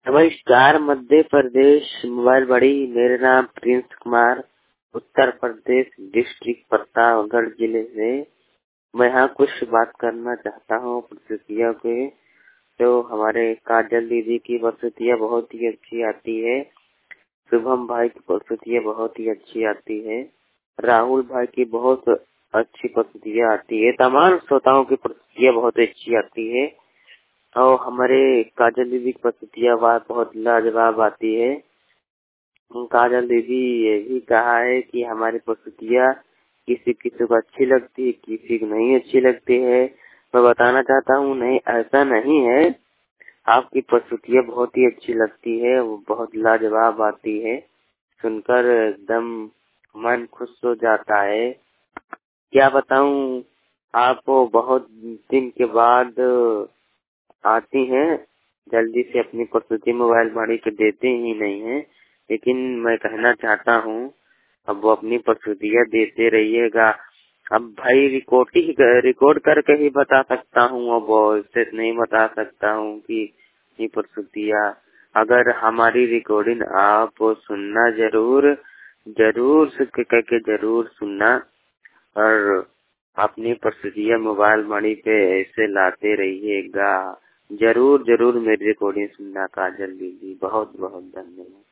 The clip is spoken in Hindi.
नमस्कार। मध्य प्रदेश मोबाइल बड़ी। मेरा नाम प्रिंस कुमार, उत्तर प्रदेश डिस्ट्रिक्ट प्रतापगढ़ जिले से। मैं यहाँ कुछ बात करना चाहता हूँ प्रस्तुतियों के। तो हमारे काजल दीदी की प्रस्तुतियाँ बहुत ही अच्छी आती है। शुभम भाई की प्रस्तुतियाँ बहुत ही अच्छी आती है। राहुल भाई की बहुत अच्छी प्रस्तुतियाँ आती है। तमाम श्रोताओं की प्रस्तुतियाँ बहुत अच्छी आती है। और हमारे काजल दीदी की प्रस्तुतियाँ बहुत लाजवाब आती है। काजल दीदी ये भी कहा है कि हमारी प्रस्तुतियाँ किसी किसी को अच्छी लगती है, किसी को नहीं अच्छी लगती है। मैं बताना चाहता हूँ, नहीं ऐसा नहीं है। आपकी प्रस्तुतियाँ बहुत ही अच्छी लगती है, वो बहुत लाजवाब आती है। सुनकर एकदम मन खुश हो जाता है। क्या बताऊँ, आप बहुत दिन के बाद आती हैं। जल्दी से अपनी प्रस्तुति मोबाइल वाणी पे देते ही नहीं है। लेकिन मैं कहना चाहता हूँ, अब वो अपनी प्रस्तुतियाँ देते रहिएगा। अब भाई रिकॉर्ड करके ही बता सकता हूँ, अब इससे नहीं बता सकता हूँ कि ये प्रस्तुतियाँ। अगर हमारी रिकॉर्डिंग आप सुनना जरूर जरूर करके जरूर सुनना। और अपनी प्रस्तुतियाँ मोबाइल मणि पे ऐसे लाते रहिएगा। जरूर जरूर मेरी रिकॉर्डिंग सुनना काजल दीदी। बहुत बहुत धन्यवाद।